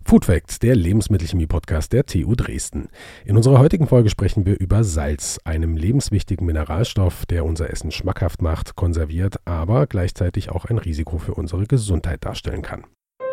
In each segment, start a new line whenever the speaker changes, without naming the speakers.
Food Facts, der Lebensmittelchemie-Podcast der TU Dresden. In unserer heutigen Folge sprechen wir über Salz, einem lebenswichtigen Mineralstoff, der unser Essen schmackhaft macht, konserviert, aber gleichzeitig auch ein Risiko für unsere Gesundheit darstellen kann.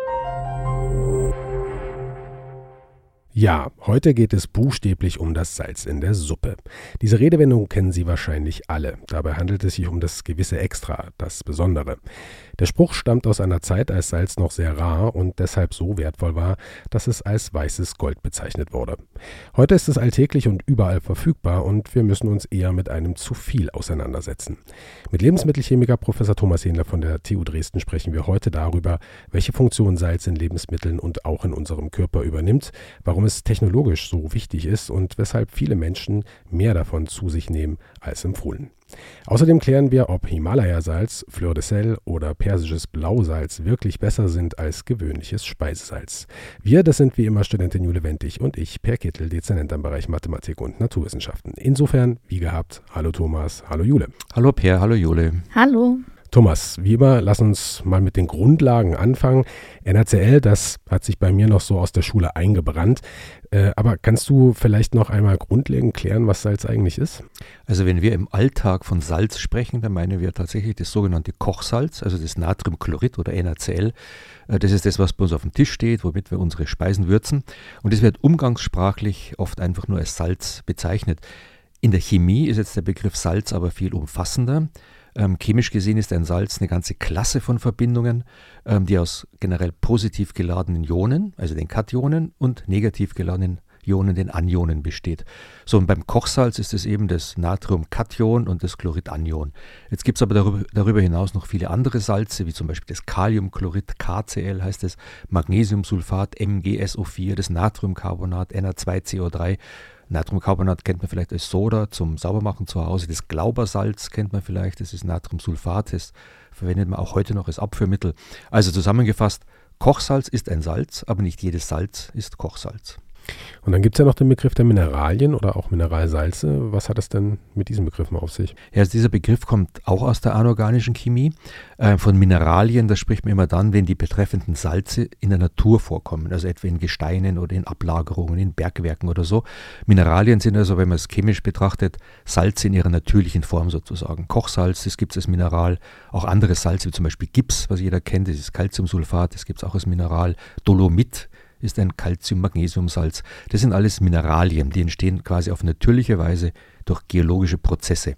Ja, heute geht es buchstäblich um das Salz in der Suppe. Diese Redewendung kennen Sie wahrscheinlich alle. Dabei handelt es sich um das gewisse Extra, das Besondere. Der Spruch stammt aus einer Zeit, als Salz noch sehr rar und deshalb so wertvoll war, dass es als weißes Gold bezeichnet wurde. Heute ist es alltäglich und überall verfügbar und wir müssen uns eher mit einem zu viel auseinandersetzen. Mit Lebensmittelchemiker Professor Thomas Hähnle von der TU Dresden sprechen wir heute darüber, welche Funktion Salz in Lebensmitteln und auch in unserem Körper übernimmt, warum es technologisch so wichtig ist und weshalb viele Menschen mehr davon zu sich nehmen als empfohlen. Außerdem klären wir, ob Himalaya-Salz, Fleur de Sel oder persisches Blausalz wirklich besser sind als gewöhnliches Speisesalz. Wir, das sind wie immer Studentin Jule Wentig und ich, Per Kittel, Dezernent am Bereich Mathematik und Naturwissenschaften. Insofern, wie gehabt, hallo Thomas, hallo Jule.
Hallo Per, hallo Jule.
Hallo.
Thomas, wie immer, lass uns mal mit den Grundlagen anfangen. NaCl, das hat sich bei mir noch so aus der Schule eingebrannt. Aber kannst du vielleicht noch einmal grundlegend klären, was Salz eigentlich ist?
Also wenn wir im Alltag von Salz sprechen, dann meinen wir tatsächlich das sogenannte Kochsalz, also das Natriumchlorid oder NaCl. Das ist das, was bei uns auf dem Tisch steht, womit wir unsere Speisen würzen. Und das wird umgangssprachlich oft einfach nur als Salz bezeichnet. In der Chemie ist jetzt der Begriff Salz aber viel umfassender. Chemisch gesehen ist ein Salz eine ganze Klasse von Verbindungen, die aus generell positiv geladenen Ionen, also den Kationen, und negativ geladenen Ionen, den Anionen besteht. So, und beim Kochsalz ist es eben das Natriumkation und das Chloridanion. Jetzt gibt es aber darüber hinaus noch viele andere Salze, wie zum Beispiel das Kaliumchlorid, KCl heißt es, Magnesiumsulfat, MgSO4, das Natriumcarbonat, Na2CO3. Natriumcarbonat kennt man vielleicht als Soda zum Saubermachen zu Hause. Das Glaubersalz kennt man vielleicht, das ist Natriumsulfat, das verwendet man auch heute noch als Abführmittel. Also zusammengefasst, Kochsalz ist ein Salz, aber nicht jedes Salz ist Kochsalz.
Und dann gibt es ja noch den Begriff der Mineralien oder auch Mineralsalze. Was hat es denn mit diesen Begriffen auf sich?
Ja, also dieser Begriff kommt auch aus der anorganischen Chemie. Von Mineralien, da spricht man immer dann, wenn die betreffenden Salze in der Natur vorkommen, also etwa in Gesteinen oder in Ablagerungen, in Bergwerken oder so. Mineralien sind also, wenn man es chemisch betrachtet, Salze in ihrer natürlichen Form sozusagen. Kochsalz, das gibt es als Mineral. Auch andere Salze, wie zum Beispiel Gips, was jeder kennt, das ist Calciumsulfat, das gibt es auch als Mineral. Dolomit ist ein Calcium-Magnesiumsalz. Das sind alles Mineralien, die entstehen quasi auf natürliche Weise durch geologische Prozesse.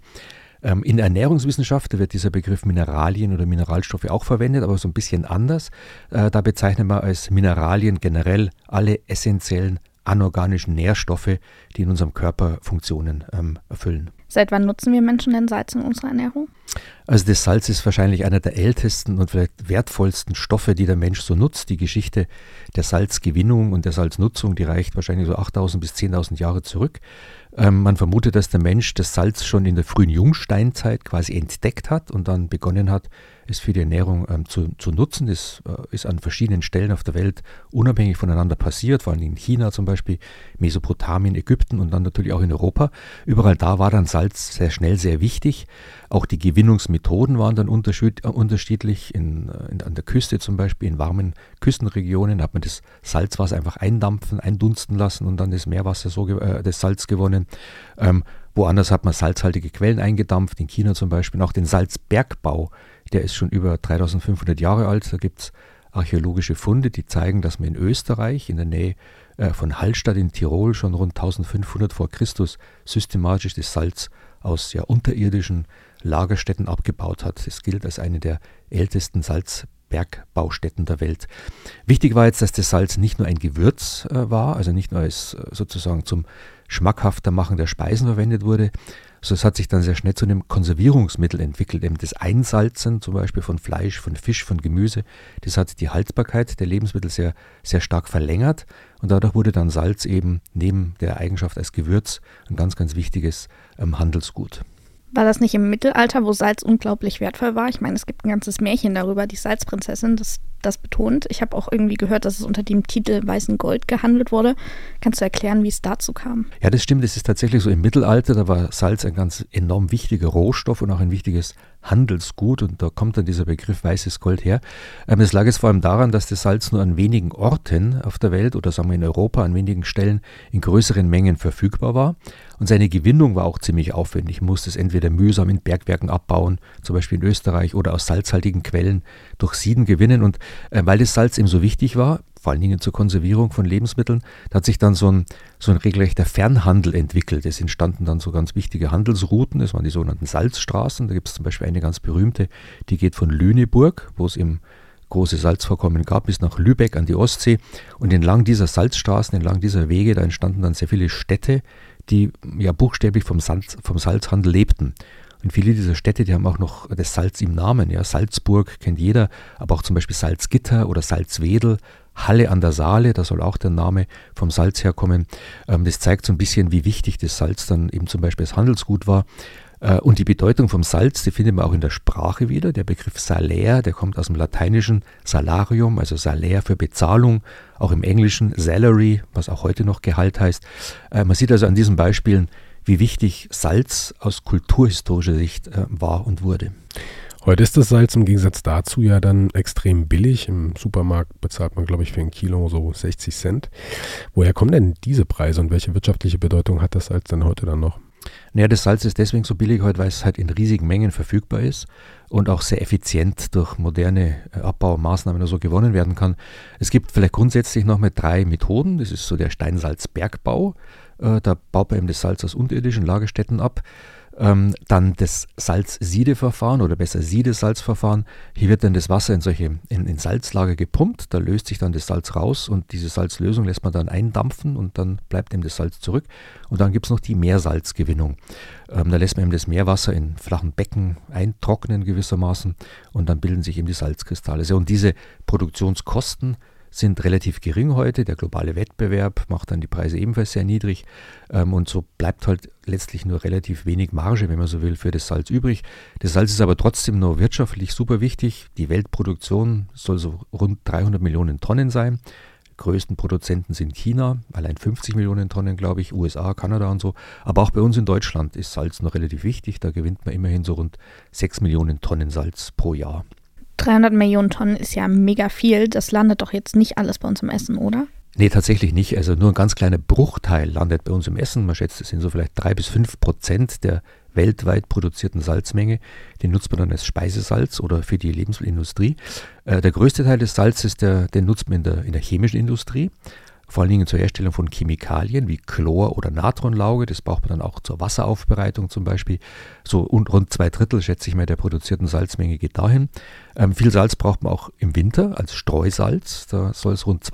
In der Ernährungswissenschaft wird dieser Begriff Mineralien oder Mineralstoffe auch verwendet, aber so ein bisschen anders. Da bezeichnet man als Mineralien generell alle essentiellen anorganischen Nährstoffe, die in unserem Körper Funktionen erfüllen.
Seit wann nutzen wir Menschen denn Salz in unserer Ernährung?
Also das Salz ist wahrscheinlich einer der ältesten und vielleicht wertvollsten Stoffe, die der Mensch so nutzt. Die Geschichte der Salzgewinnung und der Salznutzung, die reicht wahrscheinlich so 8.000 bis 10.000 Jahre zurück. Man vermutet, dass der Mensch das Salz schon in der frühen Jungsteinzeit quasi entdeckt hat und dann begonnen hat, es für die Ernährung zu nutzen. Das ist an verschiedenen Stellen auf der Welt unabhängig voneinander passiert, vor allem in China zum Beispiel, Mesopotamien, Ägypten und dann natürlich auch in Europa. Überall da war dann Salz sehr schnell sehr wichtig. Auch die Gewinnungsmethoden waren dann unterschiedlich. An der Küste zum Beispiel, in warmen Küstenregionen hat man das Salzwasser einfach eindunsten lassen und dann das Meerwasser, das Salz gewonnen. Woanders hat man salzhaltige Quellen eingedampft, in China zum Beispiel. Auch den Salzbergbau, der ist schon über 3.500 Jahre alt. Da gibt es archäologische Funde, die zeigen, dass man in Österreich, in der Nähe von Hallstatt in Tirol, schon rund 1500 vor Christus systematisch das Salz aus unterirdischen Lagerstätten abgebaut hat. Es gilt als eine der ältesten Salzbergbaustätten der Welt. Wichtig war jetzt, dass das Salz nicht nur ein Gewürz war, also nicht nur als sozusagen zum schmackhafter Machen der Speisen verwendet wurde, so es hat sich dann sehr schnell zu einem Konservierungsmittel entwickelt. Eben das Einsalzen zum Beispiel von Fleisch, von Fisch, von Gemüse, das hat die Haltbarkeit der Lebensmittel sehr, sehr stark verlängert und dadurch wurde dann Salz eben neben der Eigenschaft als Gewürz ein ganz, ganz wichtiges Handelsgut.
War das nicht im Mittelalter, wo Salz unglaublich wertvoll war? Ich meine, es gibt ein ganzes Märchen darüber, die Salzprinzessin, das betont. Ich habe auch irgendwie gehört, dass es unter dem Titel Weißen Gold gehandelt wurde. Kannst du erklären, wie es dazu kam?
Ja, das stimmt. Es ist tatsächlich so im Mittelalter, da war Salz ein ganz enorm wichtiger Rohstoff und auch ein wichtiges Handelsgut und da kommt dann dieser Begriff weißes Gold her. Das lag jetzt vor allem daran, dass das Salz nur an wenigen Orten auf der Welt oder sagen wir in Europa an wenigen Stellen in größeren Mengen verfügbar war und seine Gewinnung war auch ziemlich aufwendig. Man musste es entweder mühsam in Bergwerken abbauen, zum Beispiel in Österreich, oder aus salzhaltigen Quellen durch Sieden gewinnen und weil das Salz eben so wichtig war, vor allen Dingen zur Konservierung von Lebensmitteln, da hat sich dann so ein regelrechter Fernhandel entwickelt. Es entstanden dann so ganz wichtige Handelsrouten, das waren die sogenannten Salzstraßen. Da gibt es zum Beispiel eine ganz berühmte, die geht von Lüneburg, wo es eben große Salzvorkommen gab, bis nach Lübeck an die Ostsee. Und entlang dieser Salzstraßen, entlang dieser Wege, da entstanden dann sehr viele Städte, die ja buchstäblich vom Salzhandel lebten. Und viele dieser Städte, die haben auch noch das Salz im Namen. Ja. Salzburg kennt jeder, aber auch zum Beispiel Salzgitter oder Salzwedel, Halle an der Saale, da soll auch der Name vom Salz herkommen. Das zeigt so ein bisschen, wie wichtig das Salz dann eben zum Beispiel als Handelsgut war. Und die Bedeutung vom Salz, die findet man auch in der Sprache wieder. Der Begriff Salär, der kommt aus dem lateinischen Salarium, also Salär für Bezahlung, auch im Englischen Salary, was auch heute noch Gehalt heißt. Man sieht also an diesen Beispielen, wie wichtig Salz aus kulturhistorischer Sicht war und wurde.
Heute ist das Salz im Gegensatz dazu ja dann extrem billig. Im Supermarkt bezahlt man, glaube ich, für ein Kilo so 60 Cent. Woher kommen denn diese Preise und welche wirtschaftliche Bedeutung hat das Salz denn heute dann noch?
Naja, das Salz ist deswegen so billig heute, weil es halt in riesigen Mengen verfügbar ist und auch sehr effizient durch moderne Abbaumaßnahmen oder so gewonnen werden kann. Es gibt vielleicht grundsätzlich noch mal 3 Methoden. Das ist so der Steinsalzbergbau. Da baut man eben das Salz aus unterirdischen Lagerstätten ab. Dann das Salzsiedeverfahren oder besser Siedesalzverfahren. Hier wird dann das Wasser in Salzlager gepumpt, da löst sich dann das Salz raus und diese Salzlösung lässt man dann eindampfen und dann bleibt eben das Salz zurück. Und dann gibt es noch die Meersalzgewinnung. Da lässt man eben das Meerwasser in flachen Becken eintrocknen gewissermaßen und dann bilden sich eben die Salzkristalle. Und diese Produktionskosten sind relativ gering heute. Der globale Wettbewerb macht dann die Preise ebenfalls sehr niedrig und so bleibt halt letztlich nur relativ wenig Marge, wenn man so will, für das Salz übrig. Das Salz ist aber trotzdem nur wirtschaftlich super wichtig. Die Weltproduktion soll so rund 300 Millionen Tonnen sein. Die größten Produzenten sind China, allein 50 Millionen Tonnen, glaube ich, USA, Kanada und so. Aber auch bei uns in Deutschland ist Salz noch relativ wichtig. Da gewinnt man immerhin so rund 6 Millionen Tonnen Salz pro Jahr.
300 Millionen Tonnen ist ja mega viel. Das landet doch jetzt nicht alles bei uns im Essen, oder?
Nee, tatsächlich nicht. Also nur ein ganz kleiner Bruchteil landet bei uns im Essen. Man schätzt, es sind so vielleicht 3-5% der weltweit produzierten Salzmenge. Den nutzt man dann als Speisesalz oder für die Lebensmittelindustrie. Der größte Teil des Salzes, den nutzt man in der chemischen Industrie. Vor allen Dingen zur Herstellung von Chemikalien wie Chlor- oder Natronlauge. Das braucht man dann auch zur Wasseraufbereitung zum Beispiel. So und rund 2/3, schätze ich mal, der produzierten Salzmenge geht dahin. Viel Salz braucht man auch im Winter als Streusalz. Da soll es rund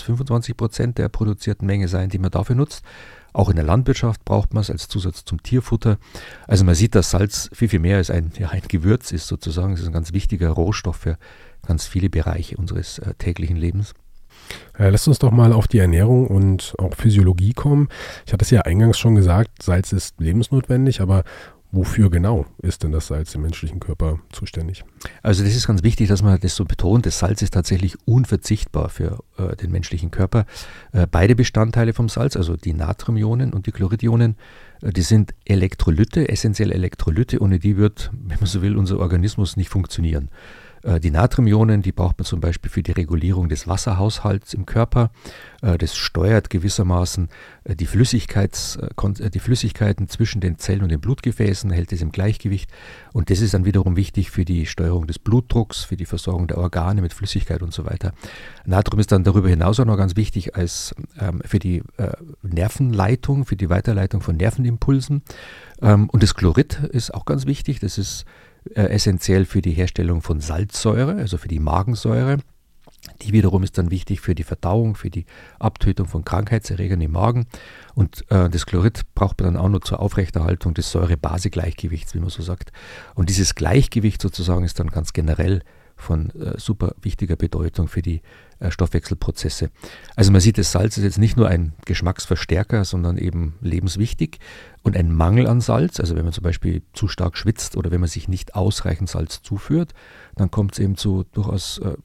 20-25% der produzierten Menge sein, die man dafür nutzt. Auch in der Landwirtschaft braucht man es als Zusatz zum Tierfutter. Also man sieht, dass Salz viel, viel mehr als ein Gewürz ist sozusagen. Es ist ein ganz wichtiger Rohstoff für ganz viele Bereiche unseres täglichen Lebens.
Lasst uns doch mal auf die Ernährung und auch Physiologie kommen. Ich hatte es ja eingangs schon gesagt, Salz ist lebensnotwendig, aber wofür genau ist denn das Salz im menschlichen Körper zuständig?
Also das ist ganz wichtig, dass man das so betont. Das Salz ist tatsächlich unverzichtbar für den menschlichen Körper. Beide Bestandteile vom Salz, also die Natriumionen und die Chloridionen, die sind Elektrolyte, essentielle Elektrolyte. Ohne die wird, wenn man so will, unser Organismus nicht funktionieren. Die Natriumionen, die braucht man zum Beispiel für die Regulierung des Wasserhaushalts im Körper. Das steuert gewissermaßen die Flüssigkeiten zwischen den Zellen und den Blutgefäßen, hält es im Gleichgewicht. Und das ist dann wiederum wichtig für die Steuerung des Blutdrucks, für die Versorgung der Organe mit Flüssigkeit und so weiter. Natrium ist dann darüber hinaus auch noch ganz wichtig als für die Nervenleitung, für die Weiterleitung von Nervenimpulsen. Und das Chlorid ist auch ganz wichtig. Das ist essentiell für die Herstellung von Salzsäure, also für die Magensäure. Die wiederum ist dann wichtig für die Verdauung, für die Abtötung von Krankheitserregern im Magen. Und das Chlorid braucht man dann auch noch zur Aufrechterhaltung des Säure-Base-Gleichgewichts, wie man so sagt. Und dieses Gleichgewicht sozusagen ist dann ganz generell von super wichtiger Bedeutung für die Stoffwechselprozesse. Also man sieht, das Salz ist jetzt nicht nur ein Geschmacksverstärker, sondern eben lebenswichtig. Und ein Mangel an Salz, also wenn man zum Beispiel zu stark schwitzt oder wenn man sich nicht ausreichend Salz zuführt, dann kommt es eben zu durchaus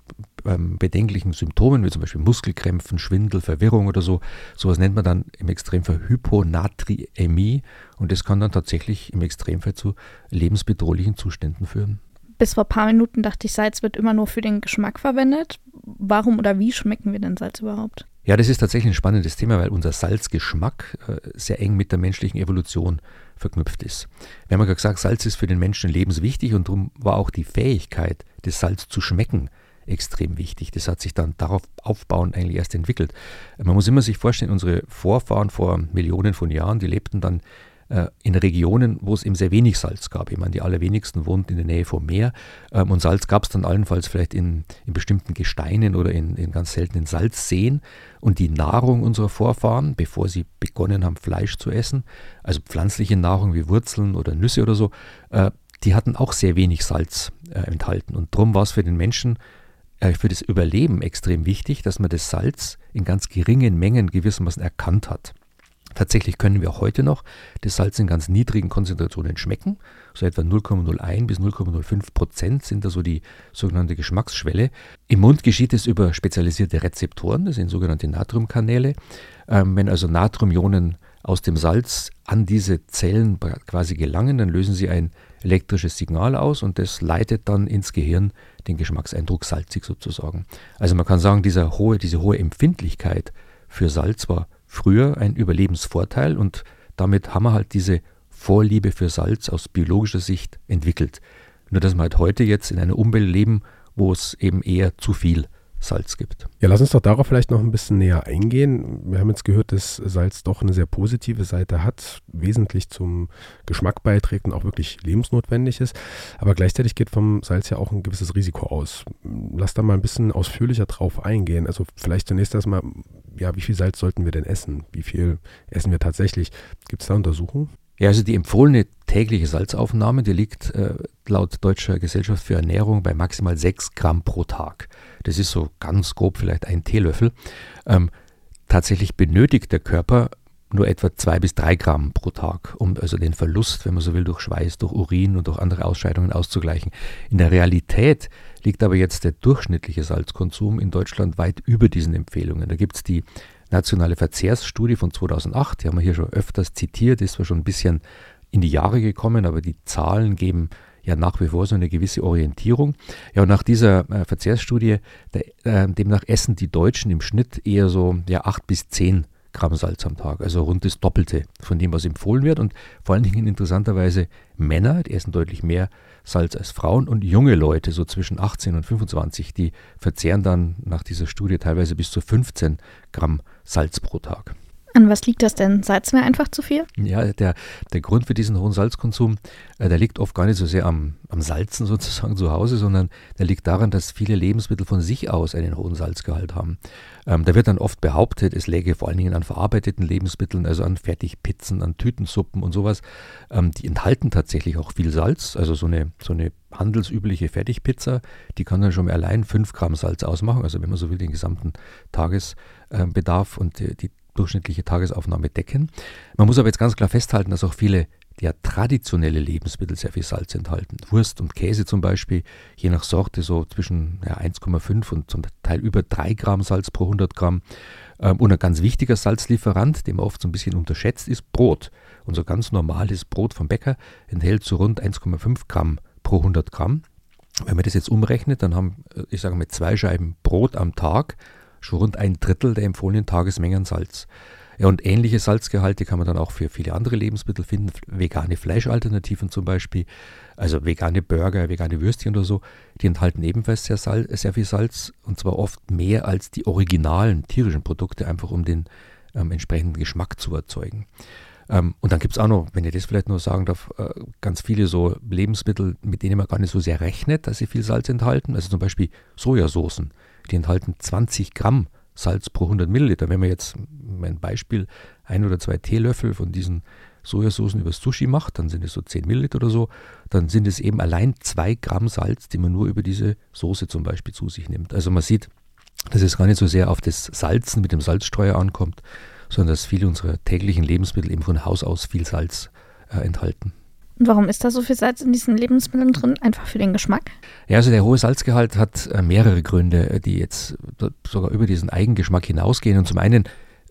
bedenklichen Symptomen, wie zum Beispiel Muskelkrämpfen, Schwindel, Verwirrung oder so. Sowas nennt man dann im Extremfall Hyponatriämie und das kann dann tatsächlich im Extremfall zu lebensbedrohlichen Zuständen führen.
Bis vor ein paar Minuten dachte ich, Salz wird immer nur für den Geschmack verwendet. Warum oder wie schmecken wir denn Salz überhaupt?
Ja, das ist tatsächlich ein spannendes Thema, weil unser Salzgeschmack sehr eng mit der menschlichen Evolution verknüpft ist. Wir haben ja gesagt, Salz ist für den Menschen lebenswichtig und darum war auch die Fähigkeit, das Salz zu schmecken, extrem wichtig. Das hat sich dann darauf aufbauend eigentlich erst entwickelt. Man muss immer sich vorstellen, unsere Vorfahren vor Millionen von Jahren, die lebten dann in Regionen, wo es eben sehr wenig Salz gab. Ich meine, die allerwenigsten wohnten in der Nähe vom Meer und Salz gab es dann allenfalls vielleicht in bestimmten Gesteinen oder in ganz seltenen Salzseen. Und die Nahrung unserer Vorfahren, bevor sie begonnen haben, Fleisch zu essen, also pflanzliche Nahrung wie Wurzeln oder Nüsse oder so, die hatten auch sehr wenig Salz enthalten. Und darum war es für den Menschen, für das Überleben extrem wichtig, dass man das Salz in ganz geringen Mengen gewissermaßen erkannt hat. Tatsächlich können wir auch heute noch das Salz in ganz niedrigen Konzentrationen schmecken. So etwa 0,01 bis 0,05% sind da so die sogenannte Geschmacksschwelle. Im Mund geschieht es über spezialisierte Rezeptoren, das sind sogenannte Natriumkanäle. Wenn also Natriumionen aus dem Salz an diese Zellen quasi gelangen, dann lösen sie ein elektrisches Signal aus und das leitet dann ins Gehirn den Geschmackseindruck salzig sozusagen. Also man kann sagen, diese hohe Empfindlichkeit für Salz war früher ein Überlebensvorteil und damit haben wir halt diese Vorliebe für Salz aus biologischer Sicht entwickelt. Nur dass wir halt heute jetzt in einer Umwelt leben, wo es eben eher zu viel Salz gibt.
Ja, lass uns doch darauf vielleicht noch ein bisschen näher eingehen. Wir haben jetzt gehört, dass Salz doch eine sehr positive Seite hat, wesentlich zum Geschmack beiträgt und auch wirklich lebensnotwendig ist. Aber gleichzeitig geht vom Salz ja auch ein gewisses Risiko aus. Lass da mal ein bisschen ausführlicher drauf eingehen. Also vielleicht zunächst erstmal, ja, wie viel Salz sollten wir denn essen? Wie viel essen wir tatsächlich? Gibt es da Untersuchungen?
Ja, also die empfohlene tägliche Salzaufnahme, die liegt laut Deutscher Gesellschaft für Ernährung bei maximal 6 Gramm pro Tag. Das ist so ganz grob vielleicht ein Teelöffel. Tatsächlich benötigt der Körper nur etwa 2 bis 3 Gramm pro Tag, um also den Verlust, wenn man so will, durch Schweiß, durch Urin und durch andere Ausscheidungen auszugleichen. In der Realität liegt aber jetzt der durchschnittliche Salzkonsum in Deutschland weit über diesen Empfehlungen. Da gibt es die Nationale Verzehrsstudie von 2008, die haben wir hier schon öfters zitiert, ist zwar schon ein bisschen in die Jahre gekommen, aber die Zahlen geben ja nach wie vor so eine gewisse Orientierung. Ja, und nach dieser Verzehrsstudie, demnach essen die Deutschen im Schnitt eher so 8 bis 10 Gramm Salz am Tag, also rund das Doppelte von dem, was empfohlen wird. Und vor allen Dingen interessanterweise Männer, die essen deutlich mehr Salz als Frauen, und junge Leute, so zwischen 18 und 25, die verzehren dann nach dieser Studie teilweise bis zu 15 Gramm Salz pro Tag.
An was liegt das denn? Salzen wir einfach zu viel?
Ja, der Grund für diesen hohen Salzkonsum, der liegt oft gar nicht so sehr am Salzen sozusagen zu Hause, sondern der liegt daran, dass viele Lebensmittel von sich aus einen hohen Salzgehalt haben. Da wird dann oft behauptet, es läge vor allen Dingen an verarbeiteten Lebensmitteln, also an Fertigpizzen, an Tütensuppen und sowas. Die enthalten tatsächlich auch viel Salz. Also so eine handelsübliche Fertigpizza, die kann dann schon mal allein 5 Gramm Salz ausmachen, also wenn man so will, den gesamten Tagesbedarf und die durchschnittliche Tagesaufnahme decken. Man muss aber jetzt ganz klar festhalten, dass auch viele traditionelle Lebensmittel sehr viel Salz enthalten. Wurst und Käse zum Beispiel, je nach Sorte so zwischen 1,5 und zum Teil über 3 Gramm Salz pro 100 Gramm. Und ein ganz wichtiger Salzlieferant, den man oft so ein bisschen unterschätzt, ist Brot. Unser ganz normales Brot vom Bäcker enthält so rund 1,5 Gramm pro 100 Gramm. Wenn man das jetzt umrechnet, dann haben, ich sage mal, 2 Scheiben Brot am Tag schon rund 1/3 der empfohlenen Tagesmengen Salz. Ja, und ähnliche Salzgehalte kann man dann auch für viele andere Lebensmittel finden, vegane Fleischalternativen zum Beispiel, also vegane Burger, vegane Würstchen oder so, die enthalten ebenfalls sehr viel Salz, und zwar oft mehr als die originalen tierischen Produkte, einfach um den entsprechenden Geschmack zu erzeugen. Und dann gibt es auch noch, wenn ich das vielleicht nur sagen darf, ganz viele so Lebensmittel, mit denen man gar nicht so sehr rechnet, dass sie viel Salz enthalten. Also zum Beispiel Sojasoßen, die enthalten 20 Gramm Salz pro 100 Milliliter. Wenn man jetzt, ein Beispiel, 1 oder 2 Teelöffel von diesen Sojasoßen über Sushi macht, dann sind es so 10 Milliliter oder so, dann sind es eben allein 2 Gramm Salz, die man nur über diese Soße zum Beispiel zu sich nimmt. Also man sieht, dass es gar nicht so sehr auf das Salzen mit dem Salzstreuer ankommt, sondern dass viele unserer täglichen Lebensmittel eben von Haus aus viel Salz enthalten.
Und warum ist da so viel Salz in diesen Lebensmitteln drin? Einfach für den Geschmack?
Ja, also der hohe Salzgehalt hat mehrere Gründe, die jetzt sogar über diesen Eigengeschmack hinausgehen. Und zum einen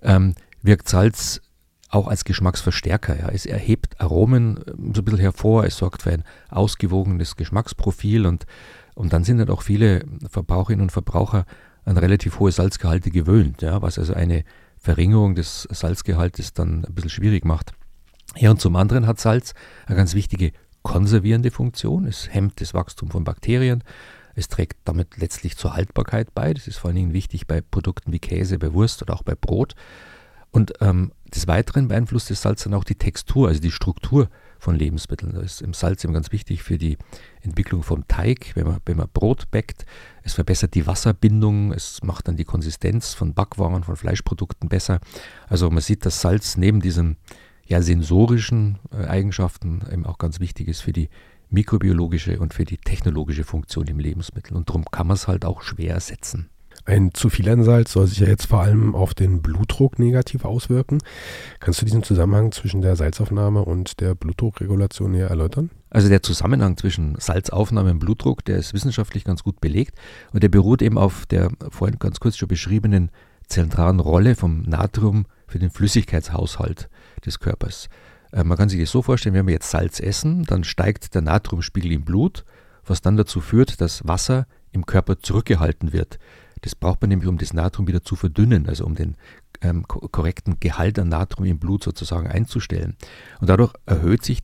wirkt Salz auch als Geschmacksverstärker. Ja. Es erhebt Aromen so ein bisschen hervor, es sorgt für ein ausgewogenes Geschmacksprofil und dann sind halt auch viele Verbraucherinnen und Verbraucher an relativ hohe Salzgehalte gewöhnt, ja, was also eine Verringerung des Salzgehaltes dann ein bisschen schwierig macht. Ja, und zum anderen hat Salz eine ganz wichtige konservierende Funktion. Es hemmt das Wachstum von Bakterien. Es trägt damit letztlich zur Haltbarkeit bei. Das ist vor allen Dingen wichtig bei Produkten wie Käse, bei Wurst oder auch bei Brot. Und des Weiteren beeinflusst das Salz dann auch die Textur, also die Struktur von Lebensmitteln. Das ist im Salz eben ganz wichtig für die Entwicklung vom Teig, wenn man Brot backt. Es verbessert die Wasserbindung, es macht dann die Konsistenz von Backwaren, von Fleischprodukten besser. Also man sieht, dass Salz neben diesen sensorischen Eigenschaften eben auch ganz wichtig ist für die mikrobiologische und für die technologische Funktion im Lebensmittel. Und darum kann man es halt auch schwer ersetzen.
Ein zu viel an Salz soll sich ja jetzt vor allem auf den Blutdruck negativ auswirken. Kannst du diesen Zusammenhang zwischen der Salzaufnahme und der Blutdruckregulation näher erläutern?
Also der Zusammenhang zwischen Salzaufnahme und Blutdruck, der ist wissenschaftlich ganz gut belegt und der beruht eben auf der vorhin ganz kurz schon beschriebenen zentralen Rolle vom Natrium für den Flüssigkeitshaushalt des Körpers. Man kann sich das so vorstellen, wenn wir jetzt Salz essen, dann steigt der Natriumspiegel im Blut, was dann dazu führt, dass Wasser im Körper zurückgehalten wird. Das braucht man nämlich, um das Natrium wieder zu verdünnen, also um den korrekten Gehalt an Natrium im Blut sozusagen einzustellen. Und dadurch erhöht sich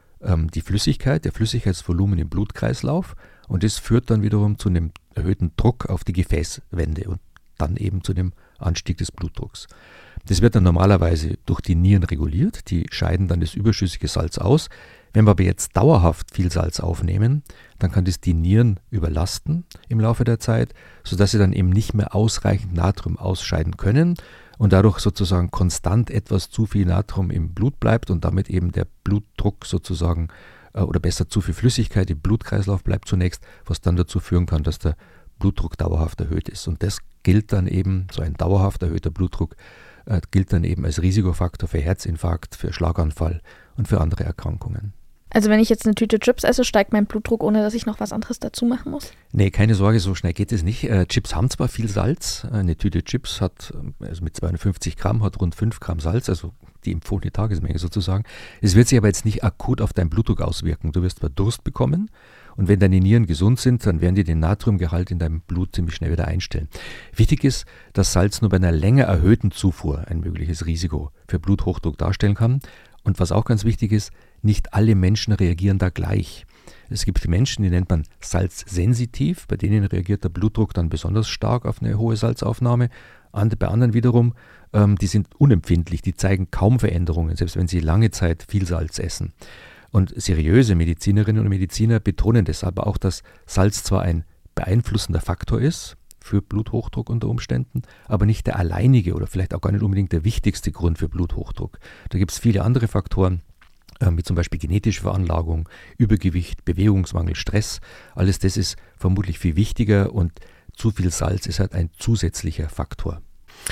die Flüssigkeit, der Flüssigkeitsvolumen im Blutkreislauf und das führt dann wiederum zu einem erhöhten Druck auf die Gefäßwände und dann eben zu dem Anstieg des Blutdrucks. Das wird dann normalerweise durch die Nieren reguliert, die scheiden dann das überschüssige Salz aus. Wenn wir aber jetzt dauerhaft viel Salz aufnehmen, dann kann das die Nieren überlasten im Laufe der Zeit, sodass sie dann eben nicht mehr ausreichend Natrium ausscheiden können und dadurch sozusagen konstant etwas zu viel Natrium im Blut bleibt und damit eben der Blutdruck sozusagen oder besser zu viel Flüssigkeit im Blutkreislauf bleibt zunächst, was dann dazu führen kann, dass der Blutdruck dauerhaft erhöht ist. Und das gilt dann eben, so ein dauerhaft erhöhter Blutdruck, gilt dann eben als Risikofaktor für Herzinfarkt, für Schlaganfall und für andere Erkrankungen.
Also wenn ich jetzt eine Tüte Chips esse, steigt mein Blutdruck, ohne dass ich noch was anderes dazu machen muss?
Nee, keine Sorge, so schnell geht es nicht. Chips haben zwar viel Salz, eine Tüte Chips hat, also mit 250 Gramm, hat rund 5 Gramm Salz, also die empfohlene Tagesmenge sozusagen. Es wird sich aber jetzt nicht akut auf deinen Blutdruck auswirken. Du wirst zwar Durst bekommen und wenn deine Nieren gesund sind, dann werden die den Natriumgehalt in deinem Blut ziemlich schnell wieder einstellen. Wichtig ist, dass Salz nur bei einer länger erhöhten Zufuhr ein mögliches Risiko für Bluthochdruck darstellen kann. Und was auch ganz wichtig ist, nicht alle Menschen reagieren da gleich. Es gibt die Menschen, die nennt man salzsensitiv, bei denen reagiert der Blutdruck dann besonders stark auf eine hohe Salzaufnahme. Bei anderen wiederum, die sind unempfindlich, die zeigen kaum Veränderungen, selbst wenn sie lange Zeit viel Salz essen. Und seriöse Medizinerinnen und Mediziner betonen deshalb auch, dass Salz zwar ein beeinflussender Faktor ist, für Bluthochdruck unter Umständen, aber nicht der alleinige oder vielleicht auch gar nicht unbedingt der wichtigste Grund für Bluthochdruck. Da gibt es viele andere Faktoren, wie zum Beispiel genetische Veranlagung, Übergewicht, Bewegungsmangel, Stress. Alles das ist vermutlich viel wichtiger und zu viel Salz ist halt ein zusätzlicher Faktor.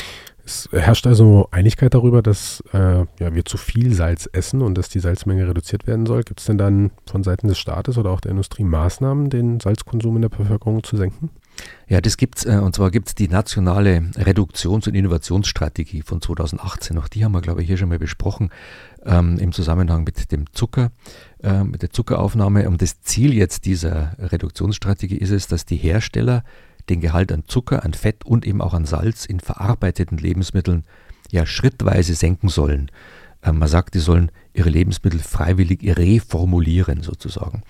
Es herrscht also Einigkeit darüber, dass wir zu viel Salz essen und dass die Salzmenge reduziert werden soll. Gibt es denn dann von Seiten des Staates oder auch der Industrie Maßnahmen, den Salzkonsum in der Bevölkerung zu senken?
Ja, das gibt's, und zwar gibt es die nationale Reduktions- und Innovationsstrategie von 2018. Auch die haben wir, glaube ich, hier schon mal besprochen, im Zusammenhang mit dem Zucker, mit der Zuckeraufnahme. Und das Ziel jetzt dieser Reduktionsstrategie ist es, dass die Hersteller den Gehalt an Zucker, an Fett und eben auch an Salz in verarbeiteten Lebensmitteln ja schrittweise senken sollen. Man sagt, die sollen ihre Lebensmittel freiwillig reformulieren sozusagen.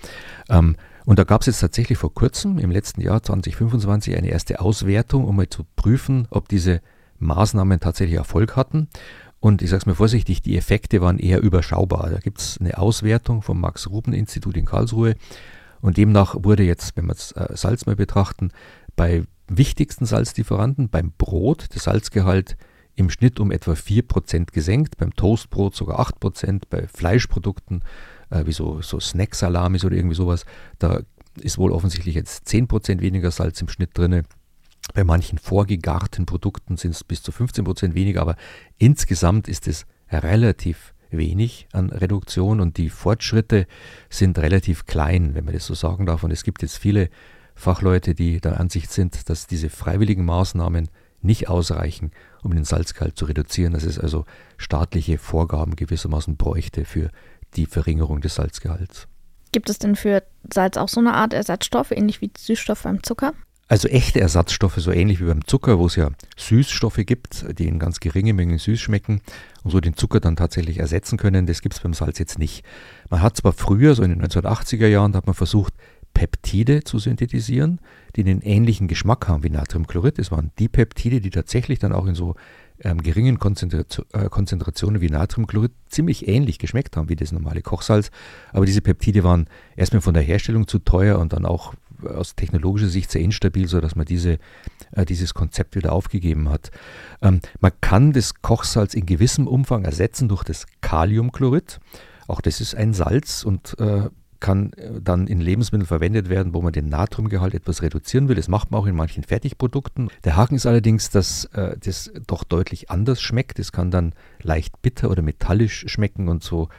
Und da gab es jetzt tatsächlich vor kurzem, im letzten Jahr 2025, eine erste Auswertung, um mal zu prüfen, ob diese Maßnahmen tatsächlich Erfolg hatten. Und ich sage es mal vorsichtig, die Effekte waren eher überschaubar. Da gibt es eine Auswertung vom Max-Rubin-Institut in Karlsruhe. Und demnach wurde jetzt, wenn wir das Salz mal betrachten, bei wichtigsten Salzlieferanten, beim Brot, der Salzgehalt im Schnitt um etwa 4% gesenkt, beim Toastbrot sogar 8%, bei Fleischprodukten wie so Snack-Salamis oder irgendwie sowas, da ist wohl offensichtlich jetzt 10% weniger Salz im Schnitt drin. Bei manchen vorgegarten Produkten sind es bis zu 15% weniger, aber insgesamt ist es relativ wenig an Reduktion und die Fortschritte sind relativ klein, wenn man das so sagen darf. Und es gibt jetzt viele Fachleute, die der Ansicht sind, dass diese freiwilligen Maßnahmen nicht ausreichen, um den Salzgehalt zu reduzieren, dass es also staatliche Vorgaben gewissermaßen bräuchte für die Verringerung des Salzgehalts.
Gibt es denn für Salz auch so eine Art Ersatzstoffe, ähnlich wie Süßstoff beim Zucker?
Also echte Ersatzstoffe, so ähnlich wie beim Zucker, wo es ja Süßstoffe gibt, die in ganz geringen Mengen süß schmecken und so den Zucker dann tatsächlich ersetzen können, das gibt es beim Salz jetzt nicht. Man hat zwar früher, so in den 1980er Jahren, da hat man versucht, Peptide zu synthetisieren, die einen ähnlichen Geschmack haben wie Natriumchlorid. Das waren die Peptide, die tatsächlich dann auch in so geringen Konzentrationen wie Natriumchlorid ziemlich ähnlich geschmeckt haben wie das normale Kochsalz. Aber diese Peptide waren erstmal von der Herstellung zu teuer und dann auch aus technologischer Sicht sehr instabil, sodass man dieses Konzept wieder aufgegeben hat. Man kann das Kochsalz in gewissem Umfang ersetzen durch das Kaliumchlorid. Auch das ist ein Salz und kann dann in Lebensmitteln verwendet werden, wo man den Natriumgehalt etwas reduzieren will. Das macht man auch in manchen Fertigprodukten. Der Haken ist allerdings, dass das doch deutlich anders schmeckt. Es kann dann leicht bitter oder metallisch schmecken und so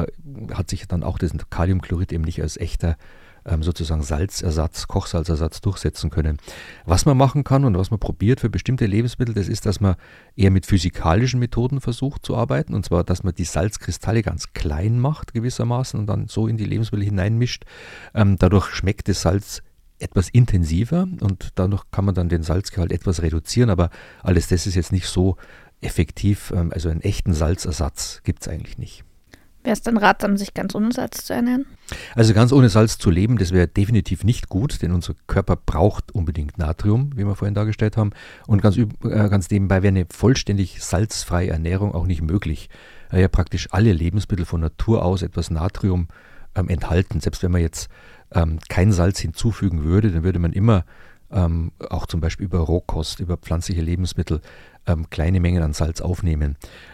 hat sich dann auch das Kaliumchlorid eben nicht als echter sozusagen Salzersatz, Kochsalzersatz durchsetzen können. Was man machen kann und was man probiert für bestimmte Lebensmittel, das ist, dass man eher mit physikalischen Methoden versucht zu arbeiten, und zwar, dass man die Salzkristalle ganz klein macht gewissermaßen und dann so in die Lebensmittel hineinmischt. Dadurch schmeckt das Salz etwas intensiver und dadurch kann man dann den Salzgehalt etwas reduzieren, aber alles das ist jetzt nicht so effektiv, also einen echten Salzersatz gibt es eigentlich nicht.
Wäre es dann ratsam, sich ganz ohne Salz zu ernähren?
Also ganz ohne Salz zu leben, das wäre definitiv nicht gut, denn unser Körper braucht unbedingt Natrium, wie wir vorhin dargestellt haben. Und ganz nebenbei wäre eine vollständig salzfreie Ernährung auch nicht möglich, weil ja praktisch alle Lebensmittel von Natur aus etwas Natrium enthalten. Selbst wenn man jetzt kein Salz hinzufügen würde, dann würde man immer auch zum Beispiel über Rohkost, über pflanzliche Lebensmittel kleine Mengen an Salz aufnehmen.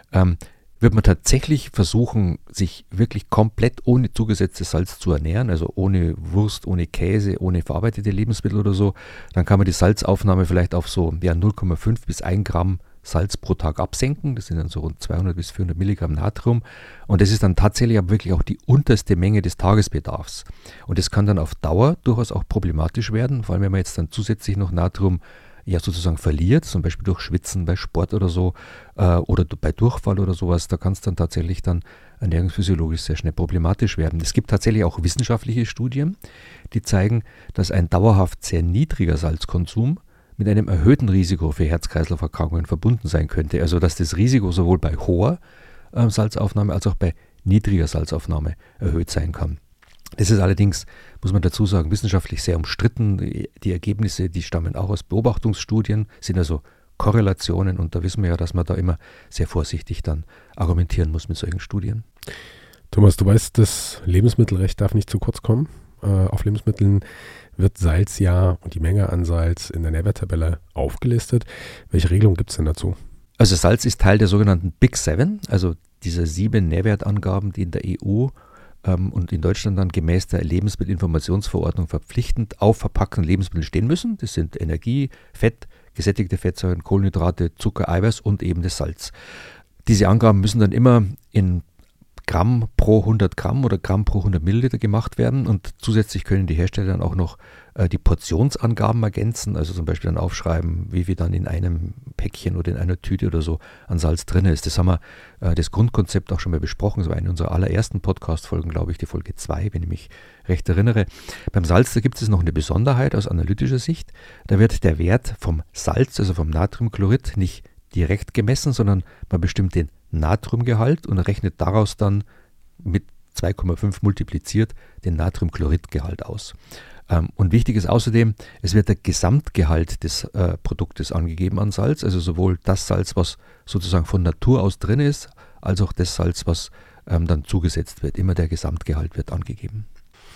Wird man tatsächlich versuchen, sich wirklich komplett ohne zugesetztes Salz zu ernähren, also ohne Wurst, ohne Käse, ohne verarbeitete Lebensmittel oder so, dann kann man die Salzaufnahme vielleicht auf so 0,5 bis 1 Gramm Salz pro Tag absenken. Das sind dann so rund 200 bis 400 Milligramm Natrium. Und das ist dann tatsächlich aber wirklich auch die unterste Menge des Tagesbedarfs. Und das kann dann auf Dauer durchaus auch problematisch werden, vor allem wenn man jetzt dann zusätzlich noch Natrium sozusagen verliert, zum Beispiel durch Schwitzen bei Sport oder so oder bei Durchfall oder sowas, da kann es dann tatsächlich dann ernährungsphysiologisch sehr schnell problematisch werden. Es gibt tatsächlich auch wissenschaftliche Studien, die zeigen, dass ein dauerhaft sehr niedriger Salzkonsum mit einem erhöhten Risiko für Herz-Kreislauf-Erkrankungen verbunden sein könnte. Also dass das Risiko sowohl bei hoher Salzaufnahme als auch bei niedriger Salzaufnahme erhöht sein kann. Das ist allerdings, muss man dazu sagen, wissenschaftlich sehr umstritten. Die Ergebnisse, die stammen auch aus Beobachtungsstudien, sind also Korrelationen und da wissen wir ja, dass man da immer sehr vorsichtig dann argumentieren muss mit solchen Studien.
Thomas, du weißt, das Lebensmittelrecht darf nicht zu kurz kommen. Auf Lebensmitteln wird Salz und die Menge an Salz in der Nährwerttabelle aufgelistet. Welche Regelung gibt es denn dazu?
Also Salz ist Teil der sogenannten Big Seven, also dieser 7 Nährwertangaben, die in der EU und in Deutschland dann gemäß der Lebensmittelinformationsverordnung verpflichtend auf verpackten Lebensmitteln stehen müssen. Das sind Energie, Fett, gesättigte Fettsäuren, Kohlenhydrate, Zucker, Eiweiß und eben das Salz. Diese Angaben müssen dann immer in Gramm pro 100 Gramm oder Gramm pro 100 Milliliter gemacht werden und zusätzlich können die Hersteller dann auch noch die Portionsangaben ergänzen, also zum Beispiel dann aufschreiben, wie viel dann in einem Päckchen oder in einer Tüte oder so an Salz drin ist. Das haben wir, das Grundkonzept auch schon mal besprochen, das war eine unserer allerersten Podcast-Folgen, glaube ich, die Folge 2, wenn ich mich recht erinnere. Beim Salz, da gibt es noch eine Besonderheit aus analytischer Sicht, da wird der Wert vom Salz, also vom Natriumchlorid, nicht direkt gemessen, sondern man bestimmt den Natriumgehalt und rechnet daraus dann mit 2,5 multipliziert den Natriumchloridgehalt aus. Und wichtig ist außerdem, es wird der Gesamtgehalt des Produktes angegeben an Salz, also sowohl das Salz, was sozusagen von Natur aus drin ist, als auch das Salz, was dann zugesetzt wird. Immer der Gesamtgehalt wird angegeben.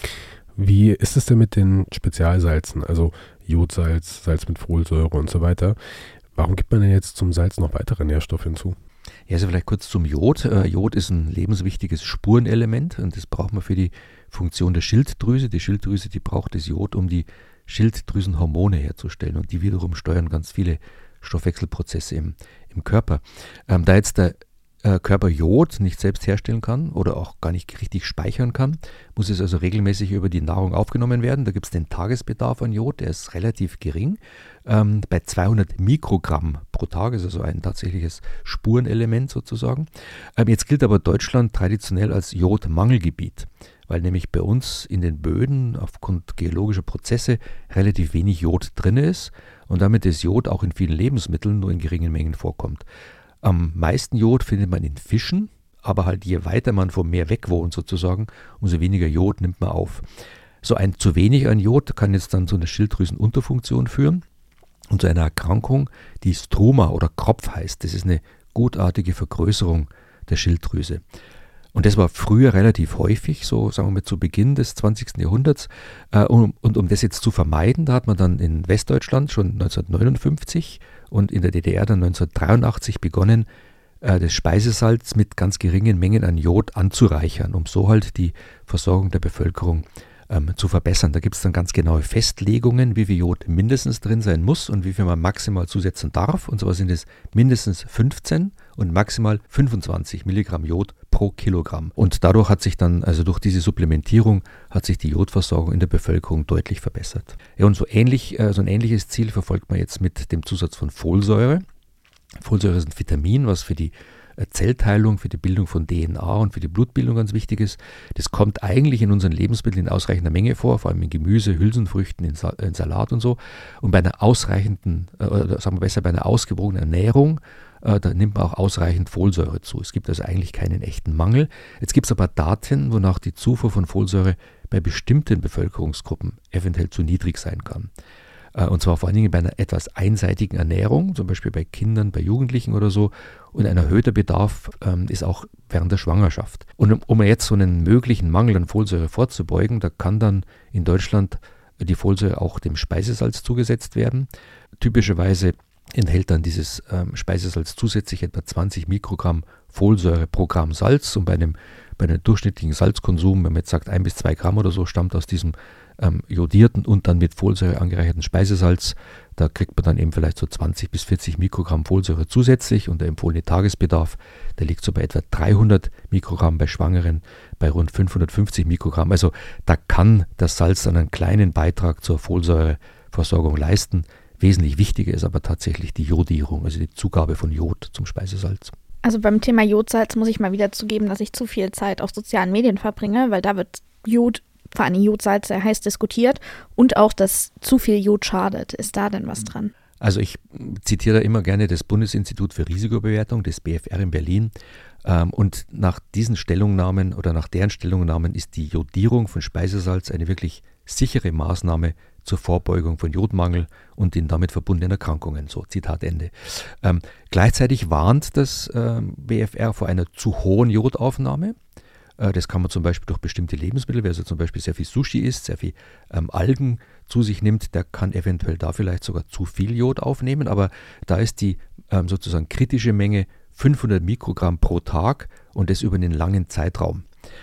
Wie ist es denn mit den Spezialsalzen, also Jodsalz, Salz mit Folsäure und so weiter? Warum gibt man denn jetzt zum Salz noch weitere Nährstoffe hinzu?
Ja, also vielleicht kurz zum Jod. Jod ist ein lebenswichtiges Spurenelement und das braucht man für die Funktion der Schilddrüse. Die Schilddrüse, die braucht das Jod, um die Schilddrüsenhormone herzustellen und die wiederum steuern ganz viele Stoffwechselprozesse im Körper. Da jetzt der Körper Jod nicht selbst herstellen kann oder auch gar nicht richtig speichern kann, muss es also regelmäßig über die Nahrung aufgenommen werden. Da gibt es den Tagesbedarf an Jod, der ist relativ gering, bei 200 Mikrogramm pro Tag, ist also ein tatsächliches Spurenelement sozusagen. Jetzt gilt aber Deutschland traditionell als Jodmangelgebiet, weil nämlich bei uns in den Böden aufgrund geologischer Prozesse relativ wenig Jod drin ist und damit das Jod auch in vielen Lebensmitteln nur in geringen Mengen vorkommt. Am meisten Jod findet man in Fischen, aber halt je weiter man vom Meer weg wohnt sozusagen, umso weniger Jod nimmt man auf. So ein zu wenig an Jod kann jetzt dann zu einer Schilddrüsenunterfunktion führen und zu einer Erkrankung, die Struma oder Kropf heißt. Das ist eine gutartige Vergrößerung der Schilddrüse. Und das war früher relativ häufig, so sagen wir mal zu Beginn des 20. Jahrhunderts. Und um das jetzt zu vermeiden, da hat man dann in Westdeutschland schon 1959 und in der DDR dann 1983 begonnen, das Speisesalz mit ganz geringen Mengen an Jod anzureichern, um so halt die Versorgung der Bevölkerung zu verbessern. Da gibt es dann ganz genaue Festlegungen, wie viel Jod mindestens drin sein muss und wie viel man maximal zusetzen darf. Und zwar sind es mindestens 15 und maximal 25 Milligramm Jod pro Kilogramm. Und dadurch hat sich dann, also durch diese Supplementierung, hat sich die Jodversorgung in der Bevölkerung deutlich verbessert. Ja, und so ein ähnliches Ziel verfolgt man jetzt mit dem Zusatz von Folsäure. Folsäure ist ein Vitamin, was für die Zellteilung, für die Bildung von DNA und für die Blutbildung ganz wichtig ist. Das kommt eigentlich in unseren Lebensmitteln in ausreichender Menge vor, vor allem in Gemüse, Hülsenfrüchten, in Salat und so. Und bei einer ausreichenden, oder sagen wir besser, bei einer ausgewogenen Ernährung, da nimmt man auch ausreichend Folsäure zu. Es gibt also eigentlich keinen echten Mangel. Jetzt gibt es aber Daten, wonach die Zufuhr von Folsäure bei bestimmten Bevölkerungsgruppen eventuell zu niedrig sein kann. Und zwar vor allen Dingen bei einer etwas einseitigen Ernährung, zum Beispiel bei Kindern, bei Jugendlichen oder so. Und ein erhöhter Bedarf ist auch während der Schwangerschaft. Und um jetzt so einen möglichen Mangel an Folsäure vorzubeugen, da kann dann in Deutschland die Folsäure auch dem Speisesalz zugesetzt werden. Typischerweise enthält dann dieses Speisesalz zusätzlich etwa 20 Mikrogramm Folsäure pro Gramm Salz. Und bei einem durchschnittlichen Salzkonsum, wenn man jetzt sagt 1 bis 2 Gramm oder so, stammt aus diesem jodierten und dann mit Folsäure angereicherten Speisesalz. Da kriegt man dann eben vielleicht so 20 bis 40 Mikrogramm Folsäure zusätzlich und der empfohlene Tagesbedarf, der liegt so bei etwa 300 Mikrogramm bei Schwangeren, bei rund 550 Mikrogramm. Also da kann das Salz dann einen kleinen Beitrag zur Folsäureversorgung leisten. Wesentlich wichtiger ist aber tatsächlich die Jodierung, also die Zugabe von Jod zum Speisesalz.
Also beim Thema Jodsalz muss ich mal wieder zugeben, dass ich zu viel Zeit auf sozialen Medien verbringe, weil da wird vor allem Jodsalz sehr heiß diskutiert und auch, dass zu viel Jod schadet. Ist da denn was dran?
Also ich zitiere immer gerne das Bundesinstitut für Risikobewertung, das BfR in Berlin. Und nach diesen Stellungnahmen oder nach deren Stellungnahmen ist die Jodierung von Speisesalz eine wirklich sichere Maßnahme zur Vorbeugung von Jodmangel und den damit verbundenen Erkrankungen. So, Zitat Ende. Gleichzeitig warnt das BfR vor einer zu hohen Jodaufnahme. Das kann man zum Beispiel durch bestimmte Lebensmittel, wer also zum Beispiel sehr viel Sushi isst, sehr viel Algen zu sich nimmt, der kann eventuell da vielleicht sogar zu viel Jod aufnehmen, aber da ist die sozusagen kritische Menge 500 Mikrogramm pro Tag und das über einen langen Zeitraum.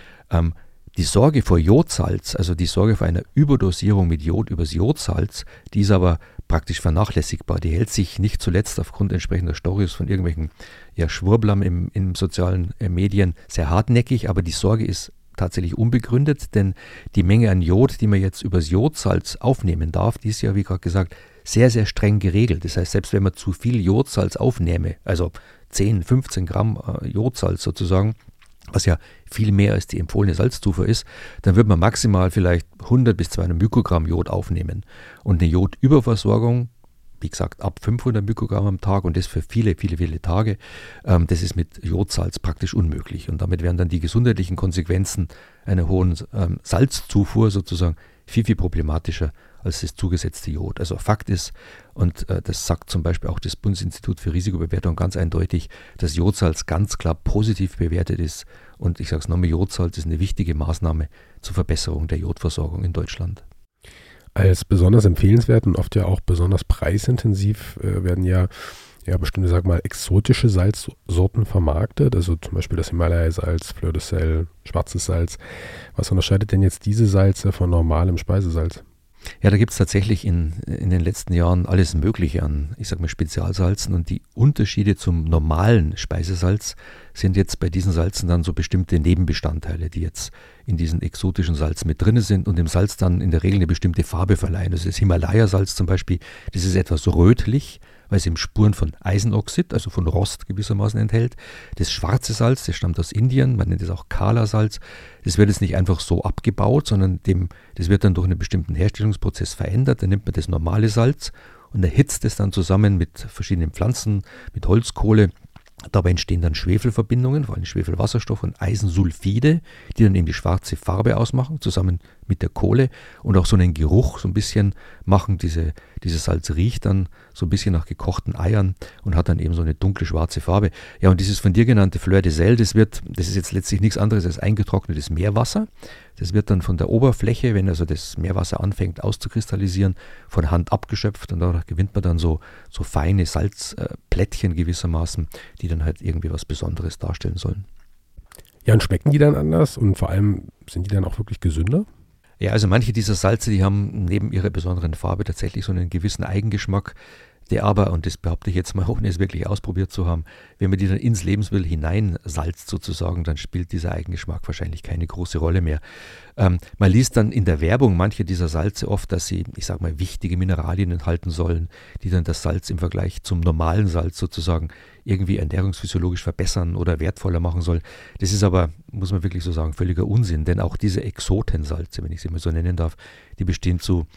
Die Sorge vor Jodsalz, also die Sorge vor einer Überdosierung mit Jod übers Jodsalz, die ist aber praktisch vernachlässigbar. Die hält sich nicht zuletzt aufgrund entsprechender Stories von irgendwelchen Schwurblern in sozialen Medien sehr hartnäckig, aber die Sorge ist tatsächlich unbegründet, denn die Menge an Jod, die man jetzt übers Jodsalz aufnehmen darf, die ist ja, wie gerade gesagt, sehr, sehr streng geregelt. Das heißt, selbst wenn man zu viel Jodsalz aufnehme, also 10, 15 Gramm Jodsalz sozusagen, was ja viel mehr als die empfohlene Salzzufuhr ist, dann wird man maximal vielleicht 100 bis 200 Mikrogramm Jod aufnehmen. Und eine Jodüberversorgung, wie gesagt, ab 500 Mikrogramm am Tag und das für viele, viele, viele Tage, das ist mit Jodsalz praktisch unmöglich. Und damit wären dann die gesundheitlichen Konsequenzen einer hohen Salzzufuhr sozusagen viel, viel problematischer als das zugesetzte Jod. Also Fakt ist, und das sagt zum Beispiel auch das Bundesinstitut für Risikobewertung ganz eindeutig, dass Jodsalz ganz klar positiv bewertet ist. Und ich sage es nochmal, Jodsalz ist eine wichtige Maßnahme zur Verbesserung der Jodversorgung in Deutschland.
Als besonders empfehlenswert und oft ja auch besonders preisintensiv werden ja bestimmte, sag mal, exotische Salzsorten vermarktet, also zum Beispiel das Himalaya-Salz, Fleur de Sel, schwarzes Salz. Was unterscheidet denn jetzt diese Salze von normalem Speisesalz?
Ja, da gibt es tatsächlich in den letzten Jahren alles Mögliche an, ich sag mal, Spezialsalzen, und die Unterschiede zum normalen Speisesalz sind jetzt bei diesen Salzen dann so bestimmte Nebenbestandteile, die jetzt in diesen exotischen Salz mit drin sind und dem Salz dann in der Regel eine bestimmte Farbe verleihen. Das ist Himalaya-Salz zum Beispiel, das ist etwas rötlich, weil es eben Spuren von Eisenoxid, also von Rost gewissermaßen enthält. Das schwarze Salz, das stammt aus Indien, man nennt es auch Kala-Salz. Das wird jetzt nicht einfach so abgebaut, sondern das wird dann durch einen bestimmten Herstellungsprozess verändert. Dann nimmt man das normale Salz und erhitzt es dann zusammen mit verschiedenen Pflanzen, mit Holzkohle. Dabei entstehen dann Schwefelverbindungen, vor allem Schwefelwasserstoff und Eisensulfide, die dann eben die schwarze Farbe ausmachen, zusammen mit der Kohle, und auch so einen Geruch so ein bisschen machen. Dieses Salz riecht dann so ein bisschen nach gekochten Eiern und hat dann eben so eine dunkle schwarze Farbe. Ja, und dieses von dir genannte Fleur de Sel, das ist jetzt letztlich nichts anderes als eingetrocknetes Meerwasser. Das wird dann von der Oberfläche, wenn also das Meerwasser anfängt auszukristallisieren, von Hand abgeschöpft, und dadurch gewinnt man dann so feine Salzplättchen gewissermaßen, die dann halt irgendwie was Besonderes darstellen sollen.
Ja, und schmecken die dann anders und vor allem sind die dann auch wirklich gesünder?
Ja, also manche dieser Salze, die haben neben ihrer besonderen Farbe tatsächlich so einen gewissen Eigengeschmack, der aber, und das behaupte ich jetzt mal, ohne es wirklich ausprobiert zu haben, wenn man die dann ins Lebensmittel hineinsalzt sozusagen, dann spielt dieser Eigengeschmack wahrscheinlich keine große Rolle mehr. Man liest dann in der Werbung manche dieser Salze oft, dass sie, ich sag mal, wichtige Mineralien enthalten sollen, die dann das Salz im Vergleich zum normalen Salz sozusagen irgendwie ernährungsphysiologisch verbessern oder wertvoller machen sollen. Das ist aber, muss man wirklich so sagen, völliger Unsinn, denn auch diese Exotensalze, wenn ich sie mal so nennen darf, die bestehen zu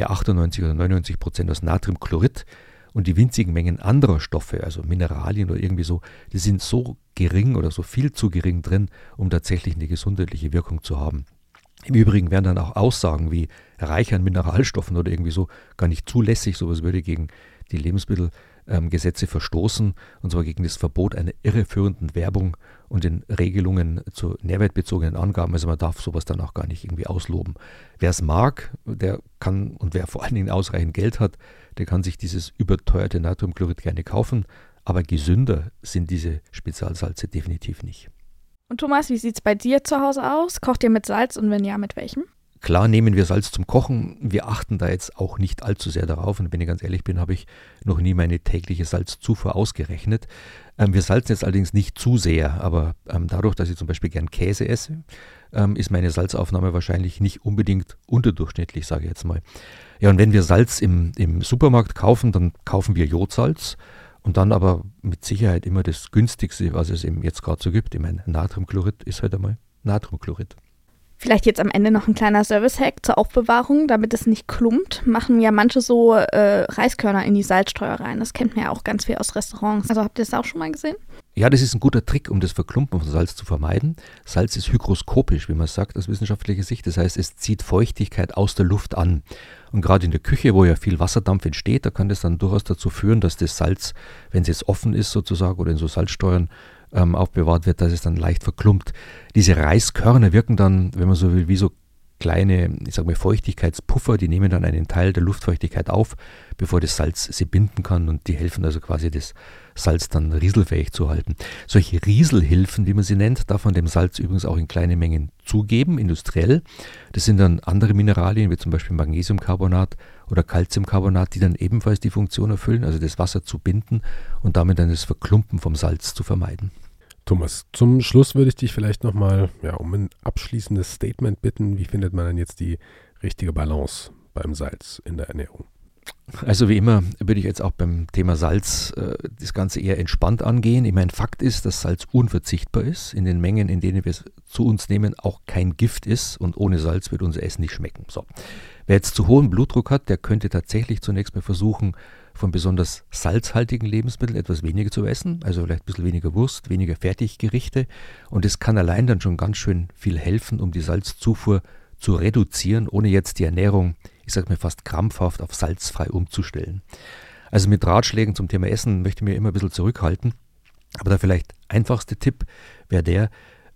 98 oder 99% aus Natriumchlorid. Und die winzigen Mengen anderer Stoffe, also Mineralien oder irgendwie so, die sind so gering oder so viel zu gering drin, um tatsächlich eine gesundheitliche Wirkung zu haben. Im Übrigen wären dann auch Aussagen wie reich an Mineralstoffen oder irgendwie so gar nicht zulässig. Sowas würde gegen die Lebensmittelgesetze verstoßen, und zwar gegen das Verbot einer irreführenden Werbung und den Regelungen zu nährwertbezogenen Angaben. Also man darf sowas dann auch gar nicht irgendwie ausloben. Wer es mag, der kann, und wer vor allen Dingen ausreichend Geld hat, der kann sich dieses überteuerte Natriumchlorid gerne kaufen, aber gesünder sind diese Spezialsalze definitiv nicht.
Und Thomas, wie sieht es bei dir zu Hause aus? Kocht ihr mit Salz, und wenn ja, mit welchem?
Klar nehmen wir Salz zum Kochen. Wir achten da jetzt auch nicht allzu sehr darauf. Und wenn ich ganz ehrlich bin, habe ich noch nie meine tägliche Salzzufuhr ausgerechnet. Wir salzen jetzt allerdings nicht zu sehr, aber dadurch, dass ich zum Beispiel gern Käse esse, ist meine Salzaufnahme wahrscheinlich nicht unbedingt unterdurchschnittlich, sage ich jetzt mal. Ja, und wenn wir Salz im Supermarkt kaufen, dann kaufen wir Jodsalz und dann aber mit Sicherheit immer das günstigste, was es eben jetzt gerade so gibt. Ich meine, Natriumchlorid ist halt einmal Natriumchlorid.
Vielleicht jetzt am Ende noch ein kleiner Service-Hack zur Aufbewahrung, damit es nicht klumpt, machen ja manche so Reiskörner in die Salzstreuer rein. Das kennt man ja auch ganz viel aus Restaurants. Also habt ihr das auch schon mal gesehen?
Ja, das ist ein guter Trick, um das Verklumpen von Salz zu vermeiden. Salz ist hygroskopisch, wie man sagt, aus wissenschaftlicher Sicht. Das heißt, es zieht Feuchtigkeit aus der Luft an. Und gerade in der Küche, wo ja viel Wasserdampf entsteht, da kann das dann durchaus dazu führen, dass das Salz, wenn es jetzt offen ist sozusagen oder in so Salzstreuern aufbewahrt wird, dass es dann leicht verklumpt. Diese Reiskörner wirken dann, wenn man so will, wie so kleine, ich sag mal, Feuchtigkeitspuffer, die nehmen dann einen Teil der Luftfeuchtigkeit auf, bevor das Salz sie binden kann, und die helfen also quasi, das Salz dann rieselfähig zu halten. Solche Rieselhilfen, wie man sie nennt, darf man dem Salz übrigens auch in kleine Mengen zugeben, industriell. Das sind dann andere Mineralien, wie zum Beispiel Magnesiumcarbonat oder Calciumcarbonat, die dann ebenfalls die Funktion erfüllen, also das Wasser zu binden und damit dann das Verklumpen vom Salz zu vermeiden.
Thomas, zum Schluss würde ich dich vielleicht nochmal um ein abschließendes Statement bitten. Wie findet man denn jetzt die richtige Balance beim Salz in der Ernährung?
Also wie immer würde ich jetzt auch beim Thema Salz das Ganze eher entspannt angehen. Ich meine, Fakt ist, dass Salz unverzichtbar ist, in den Mengen, in denen wir es zu uns nehmen, auch kein Gift ist, und ohne Salz wird unser Essen nicht schmecken. So. Wer jetzt zu hohen Blutdruck hat, der könnte tatsächlich zunächst mal versuchen, von besonders salzhaltigen Lebensmitteln etwas weniger zu essen, also vielleicht ein bisschen weniger Wurst, weniger Fertiggerichte, und es kann allein dann schon ganz schön viel helfen, um die Salzzufuhr zu reduzieren, ohne jetzt die Ernährung, ich sage mir, fast krampfhaft auf salzfrei umzustellen. Also mit Ratschlägen zum Thema Essen möchte ich mir immer ein bisschen zurückhalten, aber der vielleicht einfachste Tipp wäre der,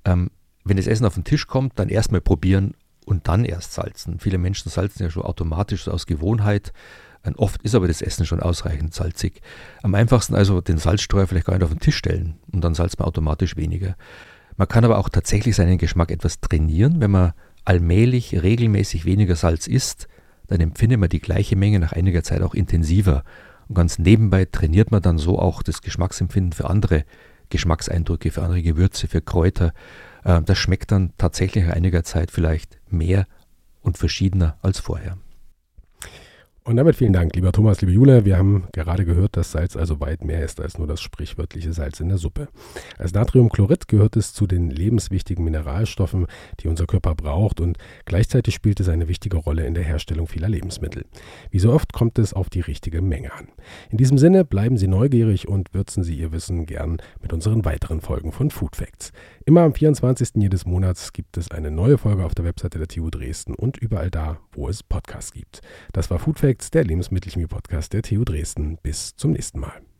wenn das Essen auf den Tisch kommt, dann erstmal probieren und dann erst salzen. Viele Menschen salzen ja schon automatisch so aus Gewohnheit. Oft ist aber das Essen schon ausreichend salzig. Am einfachsten also den Salzstreuer vielleicht gar nicht auf den Tisch stellen, und dann salzt man automatisch weniger. Man kann aber auch tatsächlich seinen Geschmack etwas trainieren, wenn man allmählich regelmäßig weniger Salz isst, dann empfindet man die gleiche Menge nach einiger Zeit auch intensiver. Und ganz nebenbei trainiert man dann so auch das Geschmacksempfinden für andere Geschmackseindrücke, für andere Gewürze, für Kräuter. Das schmeckt dann tatsächlich nach einiger Zeit vielleicht mehr und verschiedener als vorher.
Und damit vielen Dank, lieber Thomas, liebe Jule. Wir haben gerade gehört, dass Salz also weit mehr ist als nur das sprichwörtliche Salz in der Suppe. Als Natriumchlorid gehört es zu den lebenswichtigen Mineralstoffen, die unser Körper braucht, und gleichzeitig spielt es eine wichtige Rolle in der Herstellung vieler Lebensmittel. Wie so oft kommt es auf die richtige Menge an. In diesem Sinne bleiben Sie neugierig und würzen Sie Ihr Wissen gern mit unseren weiteren Folgen von Food Facts. Immer am 24. jedes Monats gibt es eine neue Folge auf der Webseite der TU Dresden und überall da, wo es Podcasts gibt. Das war Food Facts, der Lebensmittelchemie-Podcast der TU Dresden. Bis zum nächsten Mal.